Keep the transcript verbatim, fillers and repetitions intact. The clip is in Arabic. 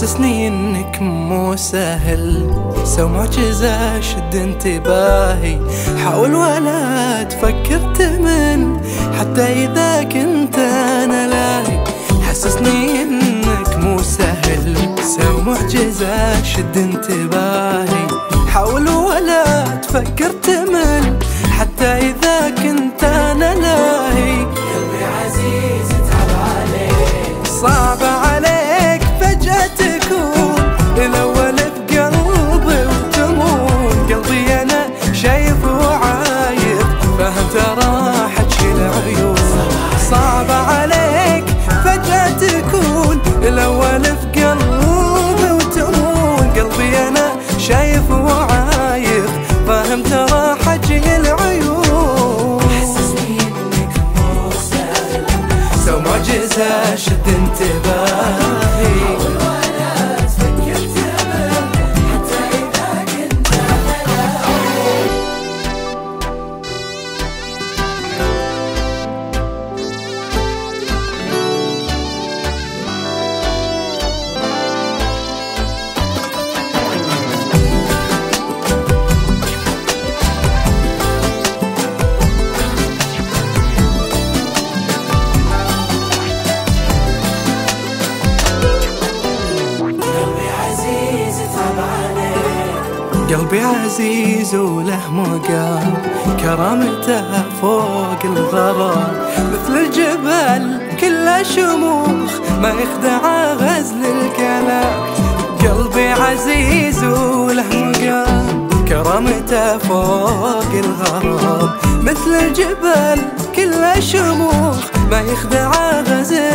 حسسني انك مو سهل، سو معجزة شد انتباهي، حاول ولا تفكر تمن حتى اذا كنت انا لاهي. حسسني انك مو سهل، سو معجزة شد انتباهي، حاول ولا تفكر تمل حتى اذا كنت انا لاهي. قلبي عزيز تعب عليك، صعب عليك فجأة تكون الأول في قلبي وتمون، قلبي أنا شايف وعايف فهم ترى حجي العيون. صعب عليك فجأة تكون الأول في قلبي وتمون، قلبي أنا شايف وعايف فهم ترى حجي العيون. حسسني انك مو سهل، سو معجزة شد انتباهي، حاول ولا تفكر تمل حتى إذا كنت أنا. قلبي عزيز تعب عليك، قلبي عزيز وله مقام، كرامته فوق الغرام، مثل الجبل كله شموخ ما يخدع غزل الكلام. قلبي عزيز وله مقام، كرامته فوق الغرام، مثل الجبل كله شموخ ما يخدع غزل